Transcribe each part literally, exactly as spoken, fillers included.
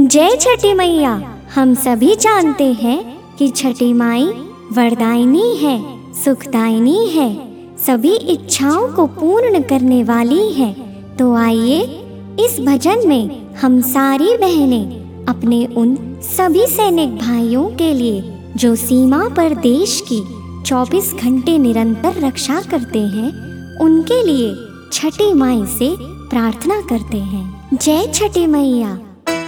जय छठी मैया। हम सभी जानते हैं कि छठी माई वरदायिनी है, सुखदायिनी है, सभी इच्छाओं को पूर्ण करने वाली है। तो आइए इस भजन में हम सारी बहनें अपने उन सभी सैनिक भाइयों के लिए जो सीमा पर देश की चौबीस घंटे निरंतर रक्षा करते हैं, उनके लिए छठी माई से प्रार्थना करते हैं। जय छठी मैया।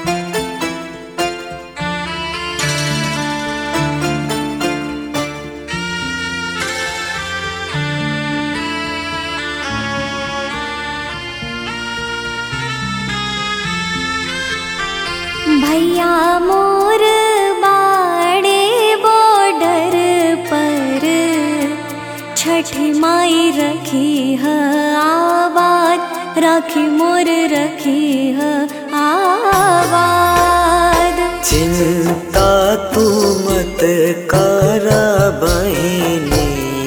भैया मोर बाड़े बॉर्डर पर, छठी माई रखी है आबाद, राखी मोर रखी है आबाद। चिंता तू मत कर बहिनी,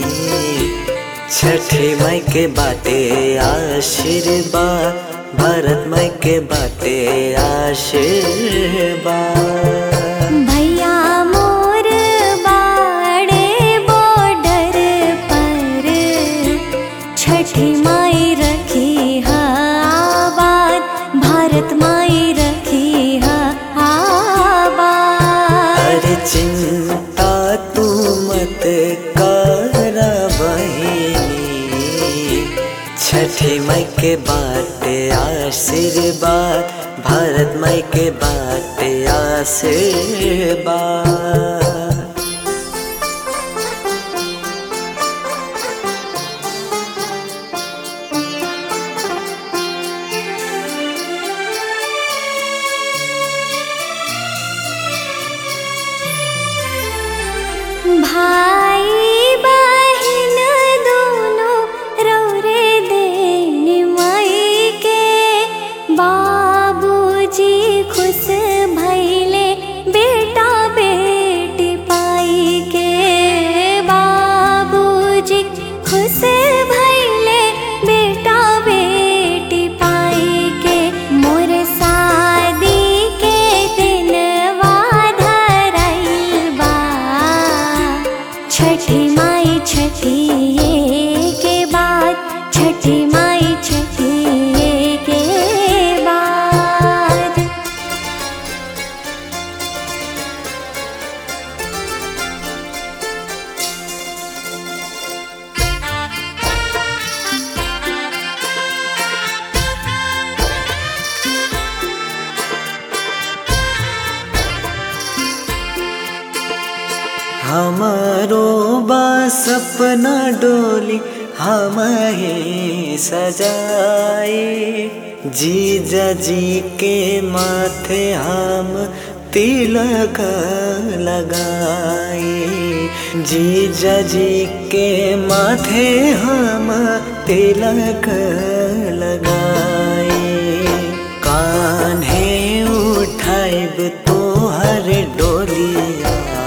छठी माई के बाटे आशीर्वाद, भारत माई के बाटे आशीर्वाद। भैया मोर बाड़े बॉर्डर पर, छठी माई रखी है आबाद, भारत माई रखी है आबाद। अरे चिंता तू मत कर बहिनी, छठी माई के बाटे आशीर्वाद, भारत माई के बाटे आशीर्वाद। भाई बहन दोनों रौरे देन माई के, बाबूजी खुश भइले बेटा बेटी पाई के। बाबूजी खुश भइले बेटा बेटी पाई के, मोर शादी के दिन धरइल बा, छठी माई छठी के बाद, छठी माई छठी के बाद। हमारो बा सपना डोली हम ही सजाए, जीजा जी के माथे हम तिलक लगाए। जीजा जी के माथे हम तिलक लगाए, कान्हे उठाइब तोहर डोलिया,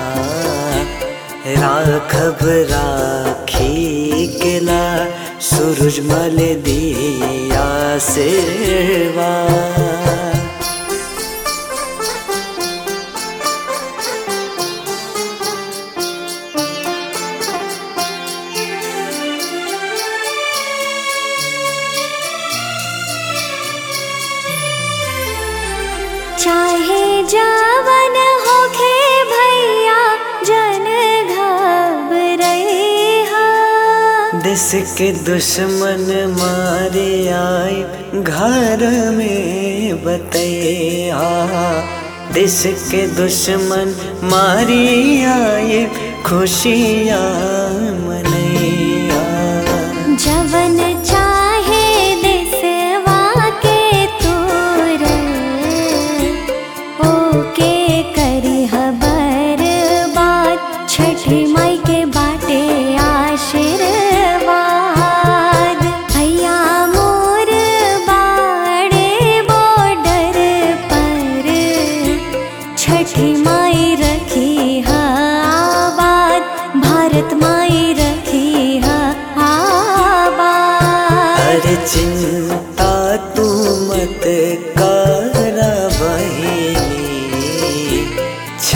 राखब राखी केला, सूरजमल दिया सेवा। चाहे जवन होखे भैया जन घबरइहा, देश के दुश्मन मारे आए घर में बतैया, देश के दुश्मन मारी आए खुशियाँ मनैया। जवन चाहे देशवा के तोर, ओके करिह बर्बाद, छठी माई के बाटे आशीर्वाद। भैया मोर बाड़े बॉर्डर पर, छठी माई रखी है आबाद, भारत माई रखी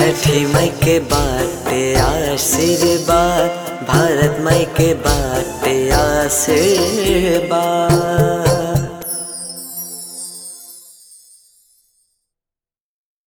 छठी माई के बाटे आशीर्वाद, भारत माई के बाटे आशीर्वाद।